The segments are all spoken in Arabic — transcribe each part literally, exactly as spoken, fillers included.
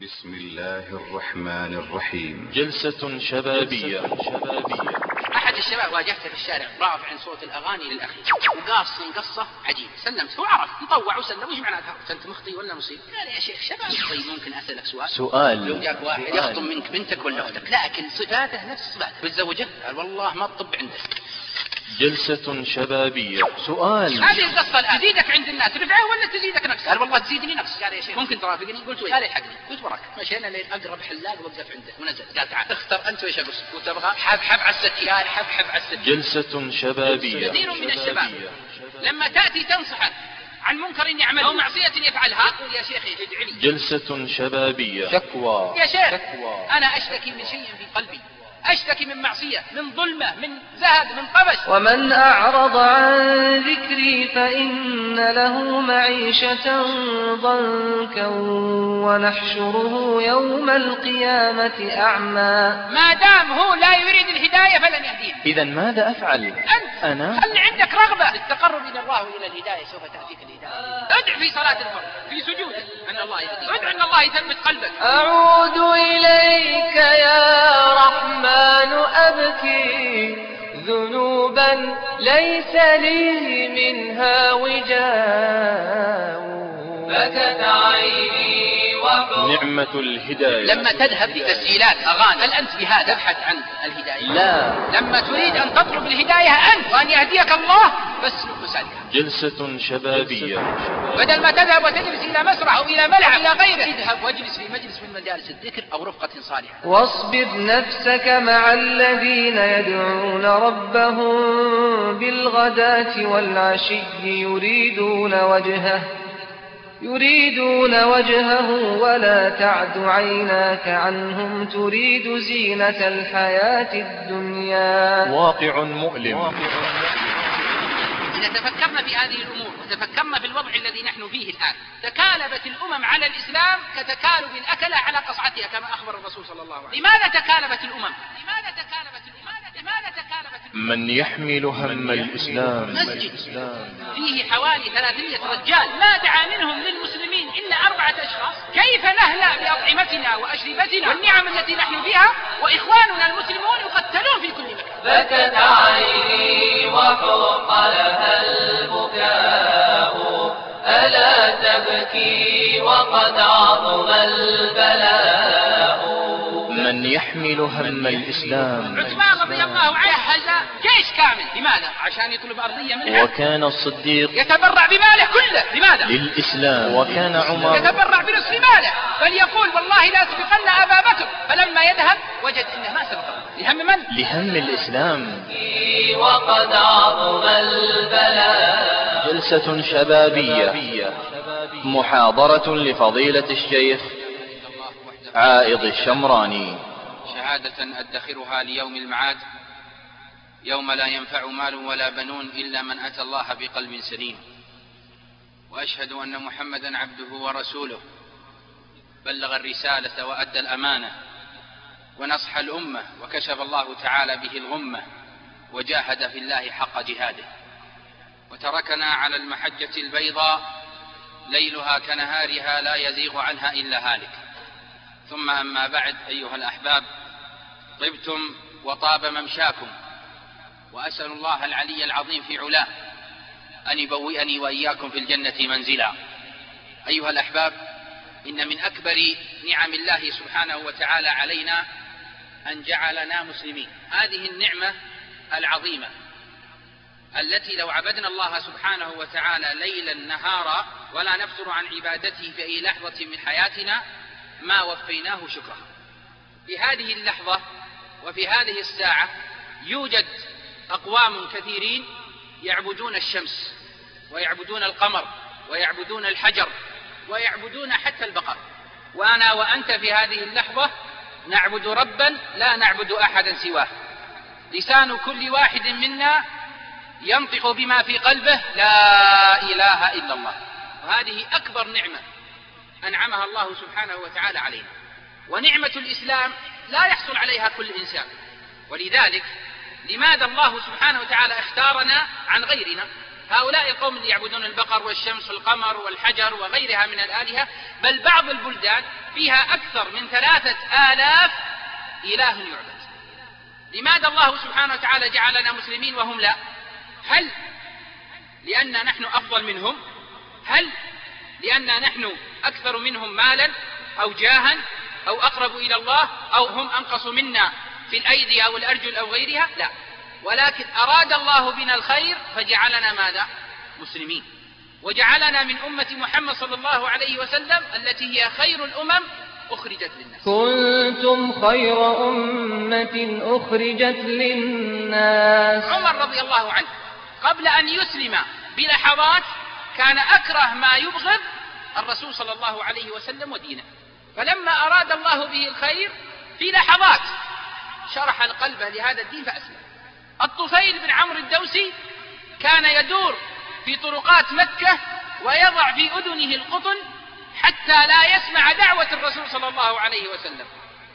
بسم الله الرحمن الرحيم. جلسة شبابية. شبابية. أحد الشباب واجهته في الشارع رافع صوت الأغاني للأخي وقاص قصة عجيب. سلمت هو عرف مطوع وسلم. وش معناتها؟ أنت مخطي ولا مصيب؟ قال يا شيخ شباب. طيب ممكن أسألك سؤال؟ سؤال. لو جاك واحد سؤال. يخطب منك بنتك ولا أختك لكن صفاته نفس صفاتك بتزوجه؟ قال والله ما تطب عندك. جلسة شبابية. سؤال. هذه القصة الآن تزيدك عند الناس رفعه ولا تزيدك نقص؟ قال والله تزيدني نقص. قال يا شيخ ممكن ترافقني؟ قلت وين؟ قال الحقني. قلت وراك. مشينا لين أقرب حلاق وقف عنده ونزل. قال تعال اختر أنت وإيش أقص؟ قلت أبغى حب حب على السكين. قال حب حب على السكين. جلسة شبابية. كثير من الشباب لما تأتي تنصحه عن منكر يعمل أو معصية يفعلها يقول يا شيخي ادعي لي. جلسة شبابية. شكوى. يا شيخ شكوى. أنا أشتكي من شيء في قلبي، أشتكي من معصية، من ظلمة، من زهد، من طبش. ومن أعرض عن ذكري فإن له معيشة ضنكا ونحشره يوم القيامة أعمى. ما دام هو لا يريد الهداية فلن يهديه. إذا ماذا أفعل؟ أنت أنا خلي عندك رغبة للتقرب إلى الله وإلى الهداية سوف تأتيك الهداية. ادع في صلاة الفرض في سجودك أن الله يهديك. ادع أن الله يثبت قلبك. أعود إليك يا رحمن أبكي ذنوبا ليس لي منها وجاء. بكت عيني نعمة الهداية. لما تذهب لتسجيلات أغاني هل أنت بهذا تبحث عن الهداية؟ لا. لما تريد أن تطلب الهداية أنت وأن يهديك الله فاسلك مسلكا. جلسة شبابية. بدل ما تذهب وتجلس إلى مسرح أو إلى ملعب إلى غيره اذهب واجلس في مجلس من مجالس الذكر أو رفقة صالحة. واصبر نفسك مع الذين يدعون ربهم بالغداة والعشي يريدون وجهه يريدون وجهه ولا تعد عيناك عنهم تريد زينة الحياة الدنيا. واقع مؤلم. إذا تفكرنا في هذه الأمور وتفكرنا في الوضع الذي نحن فيه الآن تكالبت الأمم على الإسلام كتكالب الأكلة على قصعتها كما أخبر الرسول صلى الله عليه وسلم. لماذا تكالبت الأمم؟ لماذا تكالبت الأمم؟ لماذا تكالبت الأمم؟ من يحمل هم الإسلام. مسجد فيه حوالي ثلاثمائة رجال ما دعا منهم للمسلمين إلا أربعة أشخاص. كيف نهلأ بأطعمتنا وأشربتنا والنعم التي نحن فيها وإخواننا المسلمون يقتلون في كل مكان؟ بكت عيني وحق لها البكاء ألا تبكي وقد عظم البلاء. من يحمل هم الإسلام. عثمان رضي الله عنه جهز جيش كامل. لماذا؟ عشان يطلب أرضية منها. وكان الصديق يتبرع بماله كله. لماذا؟ للإسلام. وكان عمر يتبرع بنصف ماله بل يقول والله لا سبقن أبا بكر. فلما يذهب وجد إنه ما سبقه. لهم من؟ لهم الإسلام. وقد عظم البلاء. جلسة شبابية. محاضرة لفضيلة الشيخ عائض الشمراني. شهادة أدخرها ليوم المعاد يوم لا ينفع مال ولا بنون إلا من أتى الله بقلب سليم. وأشهد أن محمدا عبده ورسوله بلغ الرسالة وأدى الأمانة ونصح الأمة وكشف الله تعالى به الغمة وجاهد في الله حق جهاده وتركنا على المحجة البيضاء ليلها كنهارها لا يزيغ عنها إلا هالك. ثم أما بعد أيها الأحباب طبتم وطاب ممشاكم وأسأل الله العلي العظيم في علاه أن يبوئني وإياكم في الجنة منزلا. أيها الأحباب إن من أكبر نعم الله سبحانه وتعالى علينا أن جعلنا مسلمين. هذه النعمة العظيمة التي لو عبدنا الله سبحانه وتعالى ليلا نهارا ولا نفتر عن عبادته في أي لحظة من حياتنا ما وفيناه شكره. في هذه اللحظة وفي هذه الساعة يوجد أقوام كثيرين يعبدون الشمس ويعبدون القمر ويعبدون الحجر ويعبدون حتى البقر. وأنا وأنت في هذه اللحظة نعبد ربا لا نعبد أحدا سواه. لسان كل واحد منا ينطق بما في قلبه لا إله إلا الله. وهذه أكبر نعمة أنعمها الله سبحانه وتعالى علينا. ونعمة الإسلام لا يحصل عليها كل إنسان. ولذلك لماذا الله سبحانه وتعالى اختارنا عن غيرنا؟ هؤلاء القوم اللي يعبدون البقر والشمس والقمر والحجر وغيرها من الآلهة، بل بعض البلدان فيها أكثر من ثلاثة آلاف إله يعبد. لماذا الله سبحانه وتعالى جعلنا مسلمين وهم لا؟ هل لأن نحن أفضل منهم؟ هل لأن نحن أكثر منهم مالا أو جاها أو أقرب إلى الله أو هم أنقص منا في الأيدي أو الأرجل أو غيرها؟ لا، ولكن أراد الله بنا الخير فجعلنا ماذا؟ مسلمين، وجعلنا من أمة محمد صلى الله عليه وسلم التي هي خير الأمم أخرجت للناس. كنتم خير أمة أخرجت للناس. عمر رضي الله عنه قبل أن يسلم بلحظات كان أكره ما يبغض الرسول صلى الله عليه وسلم ودينه، فلما أراد الله به الخير في لحظات شرح القلب لهذا الدين فأسلم. الطفيل بن عمرو الدوسي كان يدور في طرقات مكة ويضع في أذنه القطن حتى لا يسمع دعوة الرسول صلى الله عليه وسلم،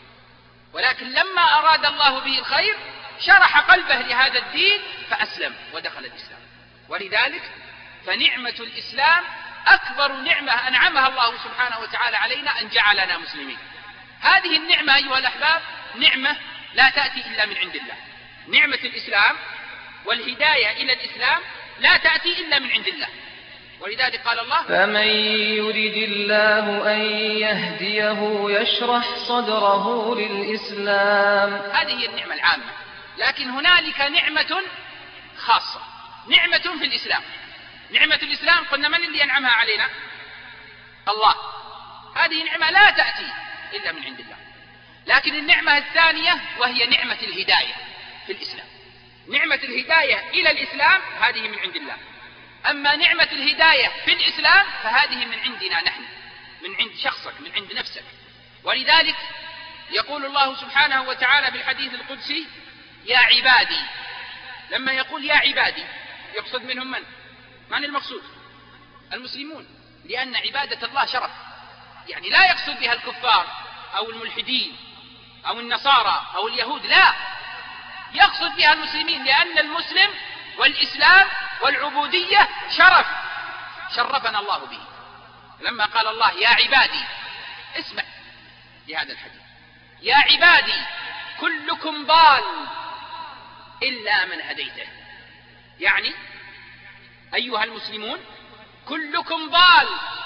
ولكن لما أراد الله به الخير شرح قلبه لهذا الدين فأسلم ودخل الإسلام. ولذلك فنعمة الإسلام أكبر نعمة أنعمها الله سبحانه وتعالى علينا أن جعلنا مسلمين. هذه النعمة أيها الأحباب نعمة لا تأتي إلا من عند الله. نعمة الإسلام والهداية إلى الإسلام لا تأتي إلا من عند الله، ولذلك قال الله: فمن يرد الله أن يهديه يشرح صدره للإسلام. هذه هي النعمة العامة، لكن هنالك نعمة خاصة، نعمة في الإسلام. نعمة الإسلام قلنا من اللي ينعمها علينا؟ الله. هذه نعمة لا تأتي إلا من عند الله. لكن النعمة الثانية وهي نعمة الهداية في الإسلام. نعمة الهداية إلى الإسلام هذه من عند الله، أما نعمة الهداية في الإسلام فهذه من عندنا نحن، من عند شخصك، من عند نفسك. ولذلك يقول الله سبحانه وتعالى بالحديث القدسي: يا عبادي. لما يقول يا عبادي يقصد منهم من؟ من المقصود؟ المسلمون، لأن عبادة الله شرف، يعني لا يقصد بها الكفار أو الملحدين أو النصارى أو اليهود، لا، يقصد بها المسلمين، لأن المسلم والإسلام والعبودية شرف شرفنا الله به. لما قال الله يا عبادي، اسمع لهذا الحديث: يا عبادي كلكم ضال إلا من هديته. يعني أيها المسلمون كلكم ضال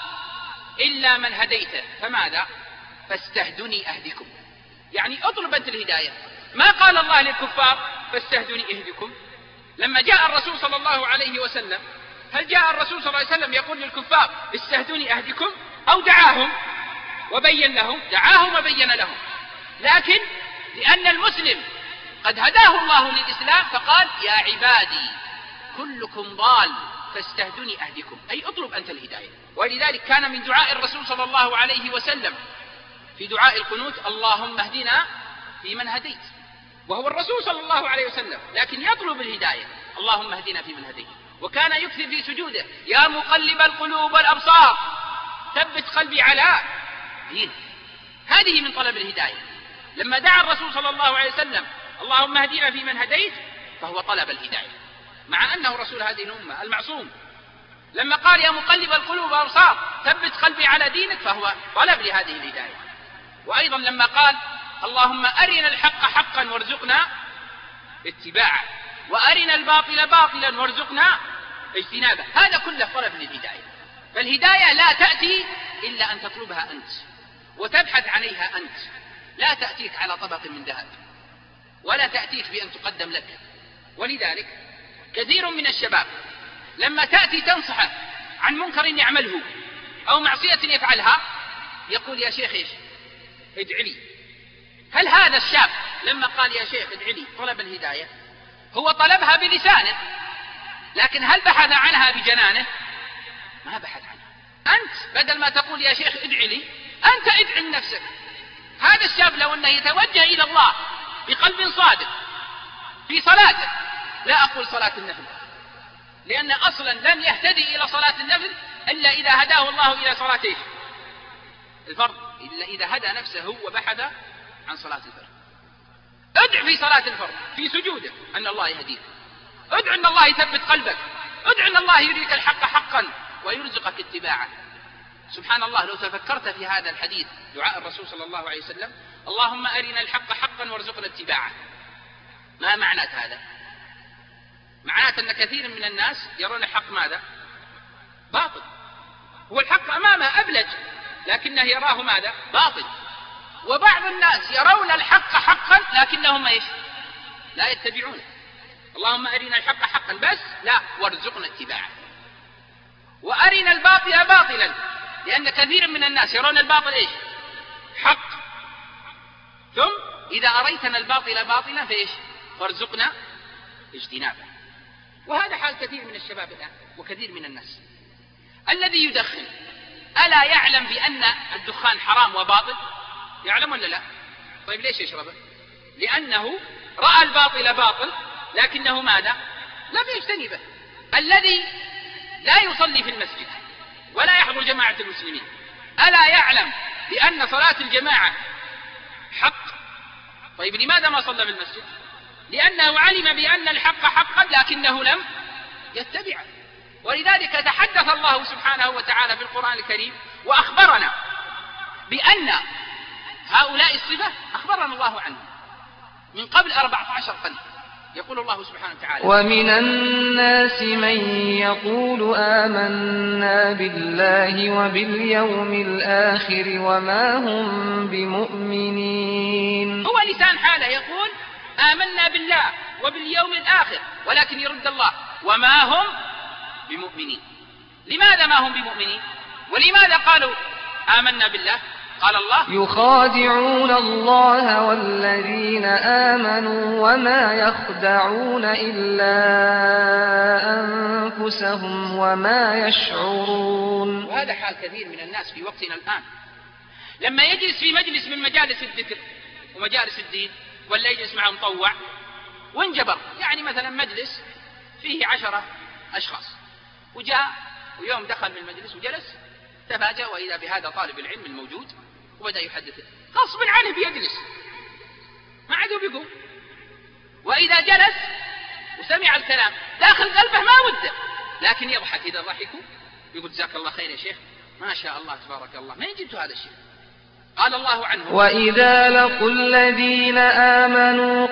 إلا من هديته، فماذا؟ فاستهدني أهدكم. يعني اطلب أنت الهداية. ما قال الله للكفار فاستهدني أهدكم؟ لما جاء الرسول صلى الله عليه وسلم هل جاء الرسول صلى الله عليه وسلم يقول للكفار استهدوني أهدكم؟ أو دعاهم وبين لهم؟ دعاهم وبين لهم. لكن لأن المسلم قد هداه الله للإسلام فقال يا عبادي كلكم ضال فاستهدوني أهدكم، أي اطلب أنت الهداية. ولذلك كان من دعاء الرسول صلى الله عليه وسلم في دعاء القنوت: اللهم اهدنا فيمن هديت، وهو الرسول صلى الله عليه وسلم، لكن يطلب الهداية: اللهم اهدنا فيمن هديت. وكان يكثر في سجوده: يا مقلب القلوب والأبصار ثبت قلبي على دينك. هذه من طلب الهداية. لما دعا الرسول صلى الله عليه وسلم: اللهم اهدنا فيمن هديت، فهو طلب الهداية، مع أنه رسول هذه الأمة المعصوم. لما قال يا مقلب القلوب والأبصار ثبت قلبي على دينك، فهو طلب لهذه الهداية. وأيضا لما قال اللهم أرنا الحق حقا وارزقنا اتباعه، وأرنا الباطل باطلا وارزقنا اجتنابه، هذا كله طلب للهداية. فالهداية لا تأتي إلا أن تطلبها أنت وتبحث عليها أنت، لا تأتيك على طبق من ذهب، ولا تأتيك بأن تقدم لك. ولذلك كثير من الشباب لما تأتي تنصحه عن منكر يعمله أو معصية يفعلها يقول يا شيخ إيش؟ ادع لي. هل هذا الشاب لما قال يا شيخ ادع لي طلب الهداية؟ هو طلبها بلسانه، لكن هل بحث عنها بجنانه؟ ما بحث عنها. أنت بدل ما تقول يا شيخ ادع لي، أنت ادع لنفسك. هذا الشاب لو أنه يتوجه إلى الله بقلب صادق في صلاته، لا أقول صلاة النفل، لأن أصلا لم يهتدي إلى صلاة النفل إلا إذا هداه الله إلى صلاة الفرض، إلا إذا هدى نفسه وبحث عن صلاة الفرض. ادع في صلاة الفرض في سجودك أن الله يهديك، ادع أن الله يثبت قلبك ادع ان الله يريك الحق حقا ويرزقك اتباعه. سبحان الله، لو تفكرت في هذا الحديث دعاء الرسول صلى الله عليه وسلم: اللهم أرنا الحق حقا وارزقنا اتباعه، ما معنى هذا؟ معناته أن كثير من الناس يرون الحق ماذا؟ باطل. هو الحق أمامه أبلج، لكنه يراه ماذا؟ باطل. وبعض الناس يرون الحق حقا لكنهم ايش؟ لا يتبعونه. اللهم أرنا الحق حقا بس لا، وارزقنا اتباعه. وأرنا الباطل باطلا، لأن كثير من الناس يرون الباطل ايش؟ حق. ثم إذا أريتنا الباطل باطلا فايش؟ فارزقنا اجتنابه. وهذا حال كثير من الشباب الآن وكثير من الناس. الذي يدخن ألا يعلم بأن الدخان حرام وباطل؟ يعلم ولا لا؟ طيب ليش يشربه؟ لأنه رأى الباطل باطل لكنه ماذا؟ لم يجتنبه. الذي لا يصلي في المسجد ولا يحضر جماعة المسلمين ألا يعلم بأن صلاة الجماعة حق؟ طيب لماذا ما صلى في المسجد؟ لأنه علم بأن الحق حقا لكنه لم يتبعه. ولذلك تحدث الله سبحانه وتعالى في القرآن الكريم وأخبرنا بأن هؤلاء الصفة أخبرنا الله عنهم من قبل أربعة عشر قرن. يقول الله سبحانه وتعالى: ومن الناس من يقول آمنا بالله وباليوم الآخر وما هم بمؤمنين. هو لسان حاله يقول آمنا بالله وباليوم الآخر، ولكن يرد الله وما هم بمؤمنين. لماذا ما هم بمؤمنين؟ ولماذا قالوا آمنا بالله؟ قال الله: يخادعون الله والذين آمنوا وما يخدعون إلا أنفسهم وما يشعرون. وهذا حال كثير من الناس في وقتنا الآن، لما يجلس في مجلس من مجالس الذكر ومجالس الدين ولا يجلس مع مطوع وانجبر، يعني مثلا مجلس فيه عشرة أشخاص، وجاء ويوم دخل من المجلس وجلس تفاجأ وإذا بهذا طالب العلم الموجود وبدأ يحدثه، غصب عنه بيجلس ما عاد بيقوم. وإذا جلس وسمع الكلام داخل قلبه ما وده، لكن يضحك إذا ضحكوا يقول جزاك الله خير يا شيخ، ما شاء الله تبارك الله، ما يجد هذا الشيء. قال الله عنه: وإذا لقوا الذين آمنوا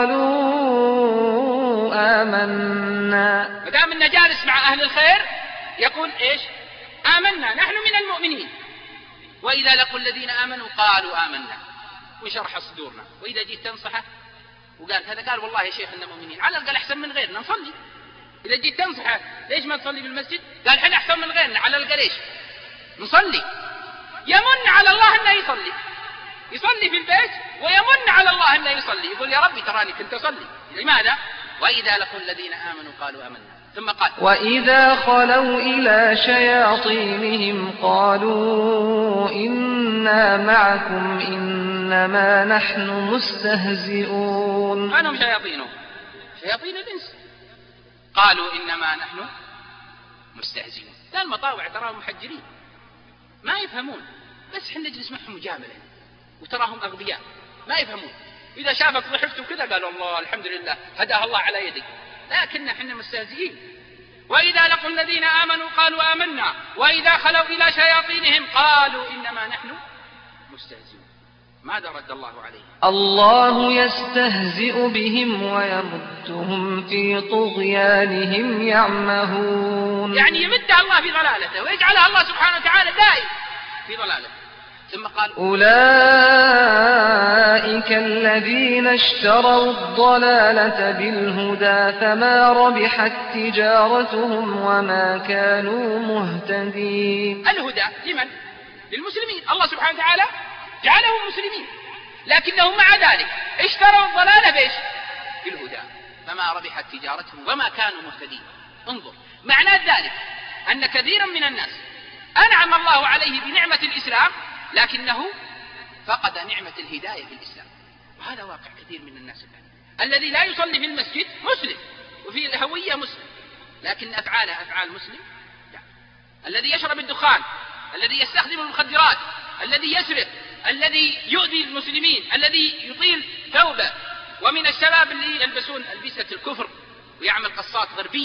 قالوا آمنا. مدام إن جالس مع أهل الخير يقول إيش؟ آمنا، نحن من المؤمنين. وإذا لقوا الذين آمنوا قالوا آمنا، وشرح صدورنا. وإذا جيت تنصحه وقال هذا، قال والله يا شيخ إننا مؤمنين، على الأقل أحسن من غيرنا نصلي. إذا جيت تنصحه ليش ما تصلي في المسجد؟ قال حنا أحسن من غيرنا، على الأقل إيش؟ نصلي. يمن على الله أنه يصلي، يصلي في البيت ويمن على الله أنه يصلي، يقول يا ربي تراني كنت أصلي. لماذا؟ وإذا لقوا الذين آمنوا قالوا آمنا. ثم قال: وإذا خلوا إلى شياطينهم قالوا إنا معكم إنما نحن مستهزئون. من هم شياطينهم؟ شياطين الإنس. قالوا إنما نحن مستهزئون. لا المطاوع تراهم محجرين ما يفهمون، بس حنا نجلس معهم مجاملة، وتراهم أغبياء ما يفهمون. إذا شافك ضحكت وكذا قالوا الله الحمد لله هداها الله على يدك، لكن حنا مستهزئين. وإذا لقوا الذين آمنوا قالوا آمنا وإذا خلوا إلى شياطينهم قالوا إنما نحن مستهزئون. ماذا رد الله عليه؟ الله يستهزئ بهم ويمدهم في طغيانهم يعمهون. يعني يمدها الله في ضلالته ويجعلها الله سبحانه وتعالى دائم في ضلالته. ثم قال: أولئك الذين اشتروا الضلالة بالهدى فما ربحت تجارتهم وما كانوا مهتدين. الهدى لمن؟ للمسلمين. الله سبحانه وتعالى جعلهم مسلمين، لكنهم مع ذلك اشتروا الضلالة بإيش؟ بالهدى فما ربحت تجارتهم وما كانوا مهتدين. انظر معنى ذلك أن كثيرا من الناس أنعم الله عليه بنعمة الإسلام لكنه فقد نعمة الهداية في الإسلام. وهذا واقع كثير من الناس الآن. الذي لا يصلي في المسجد مسلم وفي الهوية مسلم، لكن أفعاله أفعال مسلم لا. الذي يشرب الدخان، الذي يستخدم المخدرات، الذي يسرق، الذي يؤذي المسلمين، الذي يطيل ثوبه. ومن الشباب اللي يلبسون ألبسة الكفر ويعمل قصات غربية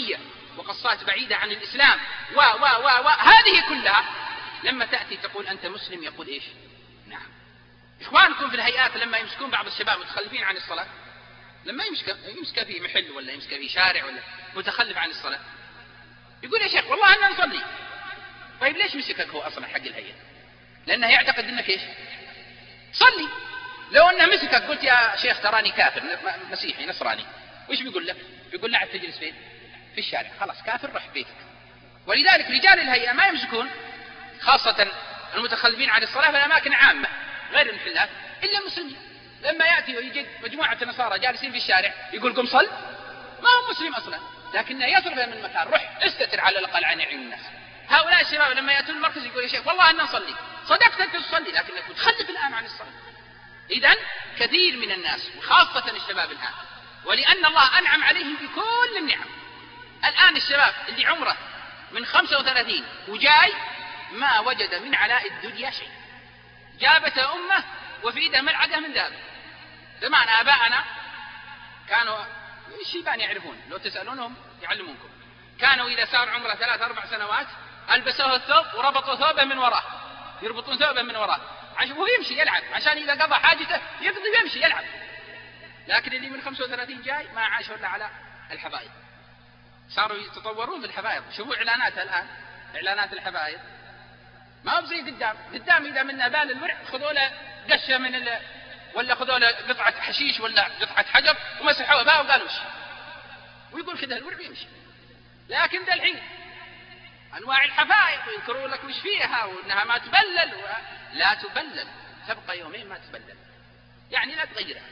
وقصات بعيدة عن الإسلام و و و و هذه كلها لما تأتي تقول أنت مسلم يقول إيش؟ نعم. إخوانكم في الهيئات لما يمسكون بعض الشباب متخلفين عن الصلاة، لما يمسك يمسك في محل ولا يمسك في شارع ولا متخلف عن الصلاة، يقول يا شيخ والله أنا نصلي. طيب ليش مسكك هو أصلا حق الهيئة؟ لأنه يعتقد أنك إيش؟ صلي. لو أنه مسكك قلت يا شيخ تراني كافر مسيحي نصراني، وإيش بيقول لك؟ بيقول لا تجلس فين؟ في الشارع، خلاص كافر رح بيتك. ولذلك رجال الهيئة ما يمسكون خاصة المتخلفين عن الصلاة في الأماكن عامة غير المحلات إلا المسلمين. لما يأتي ويجد مجموعة نصارى جالسين في الشارع يقول قم صل، ما هو مسلم أصلا، لكنه يصرف من مكان، روح استتر على الأقل عن عين الناس. هؤلاء الشباب لما يأتون المركز يقول يا شيخ والله أنا نصلي، صدقت أنت تصلي لكنك متخلف الآن عن الصلاة. إذن كثير من الناس وخاصة الشباب الآن، ولأن الله أنعم عليهم بكل النعم. الآن الشباب اللي عمره من خمسة وثلاثين وجاي ما وجد من علاء الدنيا شيء، جابته أمه وفي إيده ملعقة من ذهب. زمان آباءنا كانوا الشيبان يعرفون، لو تسألونهم يعلمونكم، كانوا إذا صار عمره ثلاث أربع سنوات ألبسوه الثوب وربطوا ثوبه من وراه، يربطون ثوبه من وراه عشان هو يمشي يلعب، عشان إذا قضى حاجته يقضي ويمشي يلعب. لكن اللي من خمسة وثلاثين جاي ما عاش إلا على الحبايب، صاروا يتطورون في الحبايب. شوفوا إعلاناتها الآن، إعلانات الحبايب ما هو زي قدام. قدام إذا منا بال الورع خذوا له قشة من ال... ولا خذوا له قطعة حشيش ولا قطعة حجر ومسحوها بها وقالوا وش، ويقول كذا الورع ويمشي. لكن ذا الحين أنواع الحبايب ويذكروا لك وش فيها وأنها ما تبلل و... لا تبلل، تبقى يومين ما تبلل، يعني لا تغيرها.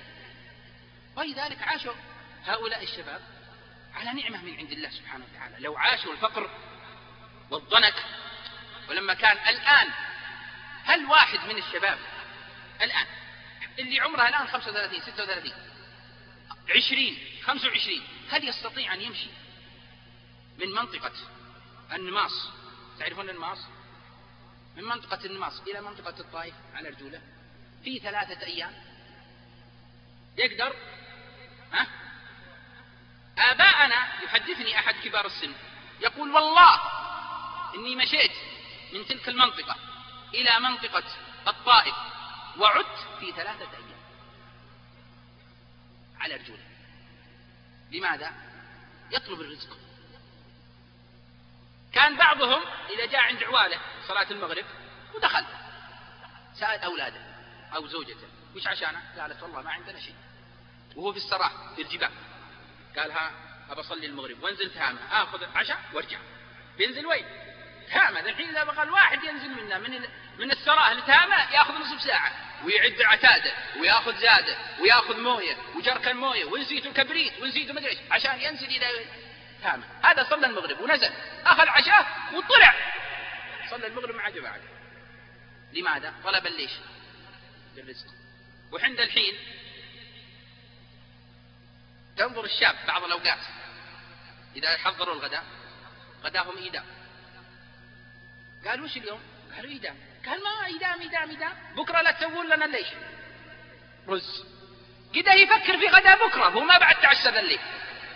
ولذلك عاشوا هؤلاء الشباب على نعمة من عند الله سبحانه وتعالى. لو عاشوا الفقر والضنك ولما كان الآن، هل واحد من الشباب الآن اللي عمره الآن خمسة وثلاثين ستة وثلاثين عشرين خمسة وعشرين هل يستطيع أن يمشي من منطقة النماص، تعرفون النماص، من منطقة النماص إلى منطقة الطائف على رجوله في ثلاثة أيام؟ يقدر؟ ها؟ آباءنا يحدثني أحد كبار السن يقول والله إني مشيت من تلك المنطقة إلى منطقة الطائف وعدت في ثلاثة أيام على رجوله. لماذا؟ يطلب الرزق. كان بعضهم إذا جاء عند عواله صلاة المغرب ودخل سأل أولاده أو زوجته وش عشانه؟ قالت والله ما عندنا شيء، وهو في السراح في الجبال، قال ها أبى أصلي المغرب وانزل تهامة آخذ عشاء وارجع. بينزل وين؟ تهامة. الحين إذا بقى الواحد ينزل منا من من السراح لتهامة يأخذ نصف ساعة ويعد عتاده ويأخذ زاده ويأخذ موية وجركن موية ونسيته كبريت ونسيته مدري ايش عشان ينزل إلى تهامة. هذا صلى المغرب ونزل أخذ عشاء وطلع صلى المغرب مع جماعة. لماذا؟ طلب ليش؟ للرزق. وعند الحين تنظر الشاب بعض الأوقات إذا حضروا الغداء غداهم إيدام، قال وش اليوم؟ قالوا إيدام. قال ما إيدام إيدام إيدام بكرة لا تسوون لنا ليش رز. كده يفكر في غداء بكرة هو ما بعد تعشى ذا الليل،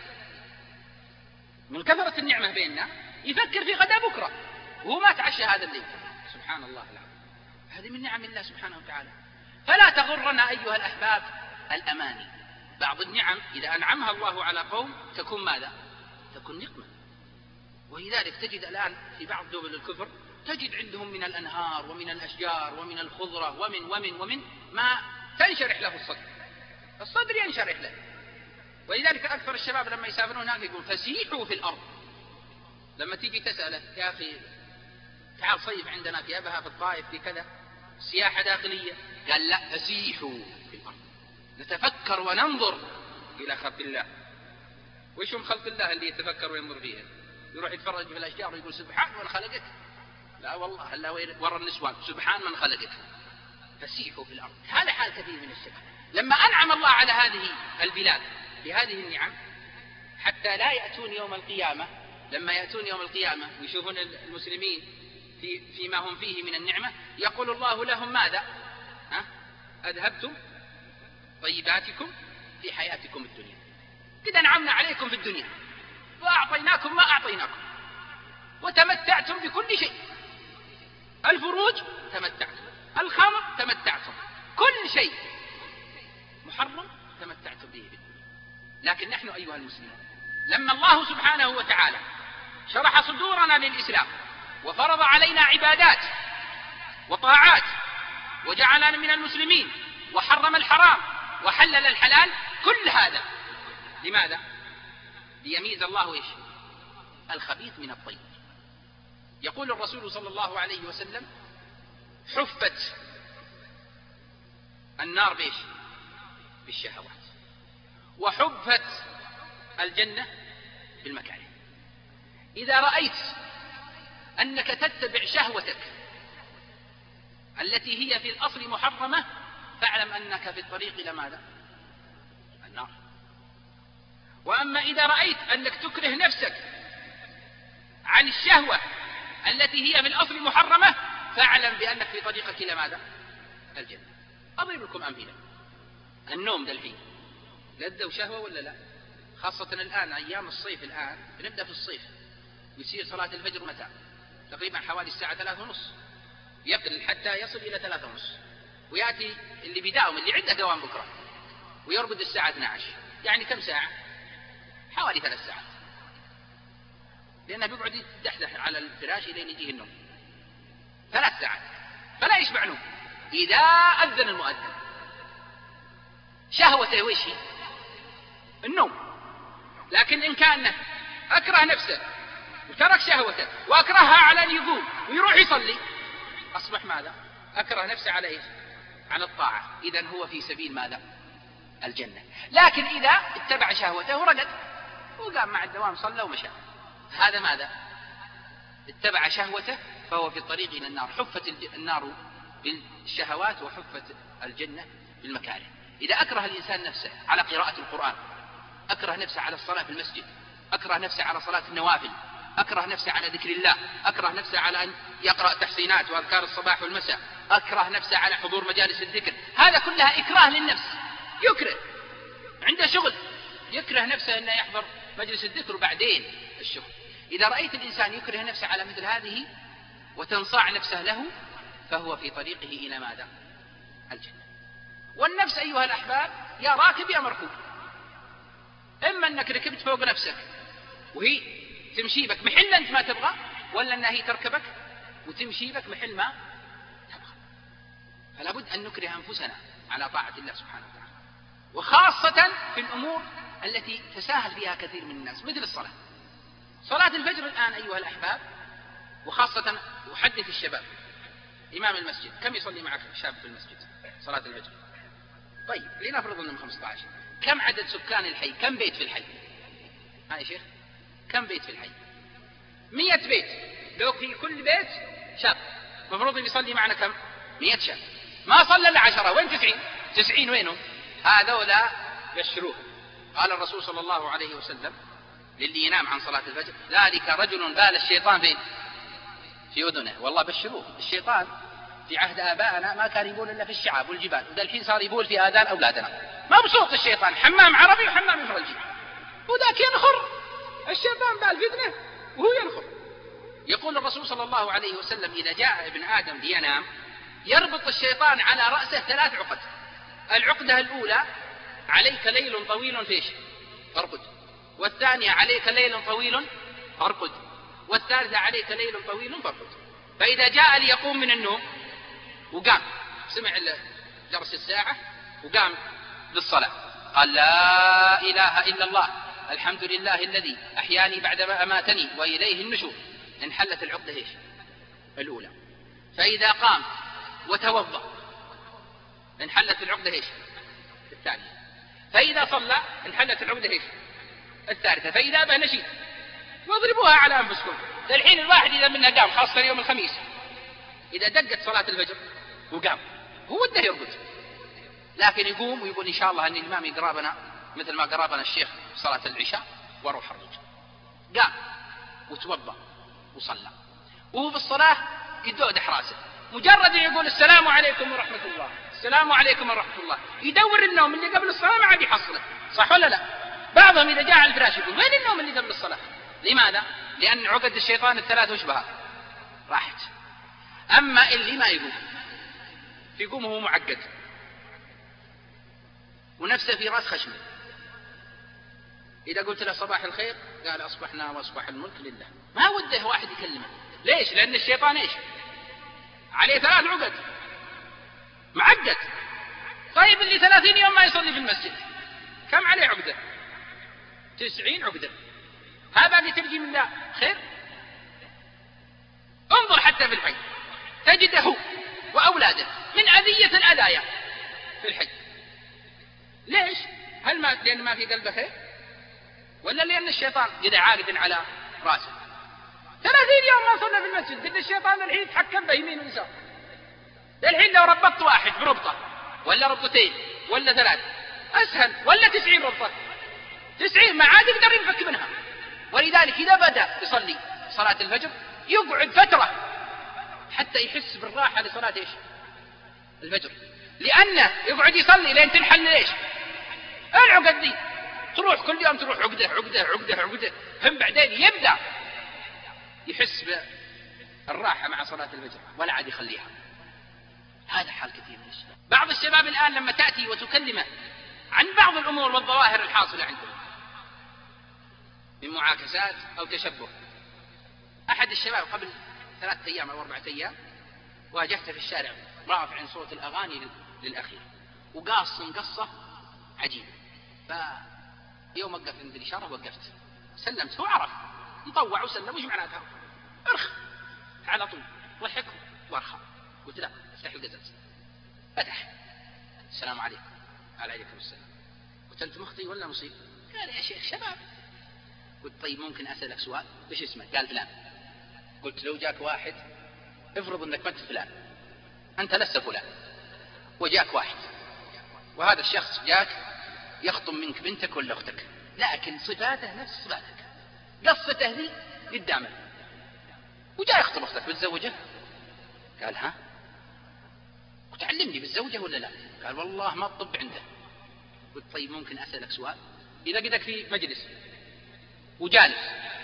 من كثرة النعمة بيننا يفكر في غداء بكرة وهو ما تعشى هذا الليل. سبحان الله العظيم، هذه من نعم الله سبحانه وتعالى. فلا تغرنا أيها الأحباب الأماني. بعض النعم إذا أنعمها الله على قوم تكون ماذا؟ تكون نقمة. ولذلك تجد الآن في بعض دول الكفر تجد عندهم من الأنهار ومن الأشجار ومن الخضرة ومن ومن ومن ما تنشرح له الصدر، الصدر ينشرح له. ولذلك أكثر الشباب لما يسافرون هناك يقول فسيحوا في الأرض. لما تيجي تسأله يا أخي تعال صيف عندنا في أبها في الطائف في كذا سياحة داخلية، قال لا فسيحوا في الأرض نتفكر وننظر إلى خلق الله. وش هم خلق الله اللي يتفكر وينظر فيها؟ يروح يتفرج في الأشجار ويقول سبحان من خلقك. لا والله الله ورى النسوان سبحان من خلقك. فسيحوا في الأرض. هذا حال كثير من الشباب لما أنعم الله على هذه البلاد بهذه النعم حتى لا يأتون يوم القيامة، لما يأتون يوم القيامة ويشوفون المسلمين في فيما هم فيه من النعمة يقول الله لهم ماذا؟ ها؟ أذهبتم طيباتكم في حياتكم الدنيا، كده نعمنا عليكم في الدنيا وأعطيناكم ما أعطيناكم وتمتعتم بكل شيء. الفروج تمتعتم، الخمر تمتعتم، كل شيء محرم تمتعتم به بالدنيا. لكن نحن أيها المسلمون لما الله سبحانه وتعالى شرح صدورنا للإسلام وفرض علينا عبادات وطاعات وجعلنا من المسلمين وحرم الحرام وحلل الحلال، كل هذا لماذا؟ ليميز الله إيش؟ الخبيث من الطيب. يقول الرسول صلى الله عليه وسلم: حفت النار بإيش؟ بالشهوات، وحفت الجنة بالمكاره. إذا رأيت أنك تتبع شهوتك التي هي في الأصل محرمة فاعلم أنك في الطريق إلى ماذا؟ النار. وأما إذا رأيت أنك تكره نفسك عن الشهوة التي هي في الأصل محرمة فاعلم بأنك في طريقك إلى ماذا؟ الجنة. أضرب لكم أمثلة. النوم ذا الحين لذة وشهوة ولا لا؟ خاصة الآن أيام الصيف، الآن بنبدأ في الصيف ويصير صلاة الفجر متى؟ تقريبا حوالي الساعة ثلاثة ونص، يقل حتى يصل إلى ثلاثة ونص، ويأتي اللي بيداوم اللي عنده دوام بكرة ويرقد الساعة اثنتي عشرة، يعني كم ساعة؟ حوالي ثلاث ساعات، لأنه بيقعد يدحدح على الفراش إلى يجيه النوم ثلاث ساعات، فلا يشبع نوم. إذا أذن المؤذن شهوته وش هي؟ النوم. لكن إن كان أكره نفسه وترك شهوته وأكرهها على أن يقوم ويروح يصلي أصبح ماذا؟ أكره نفسه على إيش؟ على الطاعة. إذن هو في سبيل ماذا؟ الجنة. لكن إذا اتبع شهوته ورقد وقام مع الدوام صلى ومشى، هذا ماذا؟ اتبع شهوته فهو في الطريق إلى النار. حفت النار بالشهوات وحفت الجنة بالمكاره. إذا أكره الإنسان نفسه على قراءة القرآن، أكره نفسه على الصلاة في المسجد، أكره نفسه على صلاة النوافل، أكره نفسه على ذكر الله، أكره نفسه على أن يقرأ تحسينات وأذكار الصباح والمساء، أكره نفسه على حضور مجالس الذكر، هذا كلها إكراه للنفس. يكره عنده شغل يكره نفسه أنه يحضر مجلس الذكر وبعدين الشغل. إذا رأيت الإنسان يكره نفسه على مثل هذه وتنصاع نفسه له فهو في طريقه إلى ماذا؟ الجنة. والنفس أيها الأحباب يا راكب يا مركوب، إما أنك ركبت فوق نفسك وهي تمشي بك محل أنت ما تبغى، ولا أنها هي تركبك وتمشي بك محل ما تبغى. فلا بد أن نكره أنفسنا على طاعة الله سبحانه وتعالى، وخاصة في الأمور التي تساهل بها كثير من الناس مثل الصلاة. صلاة الفجر الآن أيها الأحباب، وخاصة أحدث الشباب، إمام المسجد كم يصلي معك شاب في المسجد صلاة الفجر؟ طيب لنفرض أنهم خمسة عشر، كم عدد سكان الحي؟ كم بيت في الحي؟ ها يا شيخ كم بيت في الحي؟ مية بيت، لو في كل بيت شاب مفروض يصلي معنا كم؟ مية شاب. ما صلى إلا عشرة، وين تسعين؟ تسعين وينهم؟ هذولا بشروه. قال الرسول صلى الله عليه وسلم للي ينام عن صلاة الفجر: ذلك رجل بال الشيطان فين؟ في أذنه. والله بشروه، الشيطان في عهد آبائنا ما كان يبول إلا في الشعاب والجبال، وده الحين صار يبول في آذان أولادنا. مبسوط الشيطان، حمام عربي وحمام إفرنجي، وذاك ينخر. الشيطان بال في أذنه وهو ينخر. يقول الرسول صلى الله عليه وسلم: إذا جاء ابن آدم لينام يربط الشيطان على رأسه ثلاث عقد. العقدة الأولى: عليك ليل طويل فيش فارقد، والثانية: عليك ليل طويل فارقد، والثالثة: عليك ليل طويل فارقد. فإذا جاء ليقوم من النوم وقام سمع جرس الساعة وقام للصلاة قال: لا إله إلا الله الحمد لله الذي أحياني بعدما أماتني وإليه النشور، انحلت العقدة إيش؟ الأولى. فإذا قام وتوضأ انحلت العقدة إيش؟ الثانية. فإذا صلى انحلت العقدة إيش؟ الثالثة. فإذا به نشيد واضربوها على أنفسكم. الحين الواحد إذا منها قام، خاصة يوم الخميس، إذا دقت صلاة الفجر وقام هو وده يرقد، لكن يقوم ويقول إن شاء الله أن الإمام يقرابنا مثل ما قرابنا الشيخ صلاة العشاء واروح الرجل. قام وتوضأ وصلى، وهو في الصلاة يدودح راسه، مجرد يقول السلام عليكم ورحمة الله، السلام عليكم ورحمة الله، يدور النوم اللي قبل الصلاة ما عاد يحصله. صح ولا لا؟ بعضهم إذا جاء على الفراش يقول وين النوم اللي قبل الصلاة؟ لماذا؟ لأن عقد الشيطان الثلاث وشبهها راحت. أما اللي ما يقوم يقوم وهو معقد ونفسه في راس خشمه، إذا قلت له صباح الخير قال أصبحنا وأصبح الملك لله، ما وده واحد يكلمه. ليش؟ لأن الشيطان إيش؟ عليه ثلاث عقد، معقد. طيب اللي ثلاثين يوم ما يصلي في المسجد كم عليه عقدة؟ تسعين عقدة. هذا اللي تبجي من ذا خير؟ انظر حتى في الحج تجده وأولاده من أذية الأذايا في الحج. ليش؟ هل ما لأن ما في قلبه خير؟ ولا لأن الشيطان قد عاقد على رأسه؟ ثلاثين يوم ما صلى في المسجد، قد الشيطان الحين يتحكم به يمين ويسار. الحين لو ربطت واحد بربطة ولا ربطتين ولا ثلاث أسهل، ولا تسعين ربطة، تسعين ما عاد يقدر ينفك منها. ولذلك إذا بدأ يصلي صلاة الفجر يقعد فترة حتى يحس بالراحة لصلاة إيش؟ الفجر، لأنه يقعد يصلي لين تنحل إيش؟ العقد دي تروح كل يوم، تروح عقدة عقدة عقدة عقدة، هم بعدين يبدأ يحس بالراحة مع صلاة الفجر ولا عاد يخليها. هذا حال كثير من الشباب. بعض الشباب الآن لما تأتي وتكلمه عن بعض الأمور والظواهر الحاصلة عندهم من معاكسات أو تشبه. أحد الشباب قبل ثلاثة أيام أو أربعة أيام واجهته في الشارع رافع صوت الأغاني للأخير وقاص قصة عجيبة. فيوم وقف عند الإشارة وقفت سلمت، هو عرف مطوع وسلم وش معناتها؟ ارخ على طول ضحك وارخى. قلت لا افتح القزاز. فتح السلام عليكم. عليكم السلام. قلت أنت مخطئ ولا مصيب؟ قال يا شيخ شباب. قلت طيب ممكن أسألك سؤال؟ ايش اسمك؟ قال فلان. قلت لو جاك واحد افرض انك ما انت فلان، انت لست فلان، وجاك واحد وهذا الشخص جاك يخطب منك بنتك ولا اختك، لكن صفاته نفس صفاتك، قصته ذي قدامه، وجاء يخطب اختك، بتزوجه؟ قال ها. وتعلمني بالزوجة ولا لا؟ قال والله ما الطب عنده. قلت طيب ممكن أسألك سؤال؟ إذا قدك في مجلس وجالس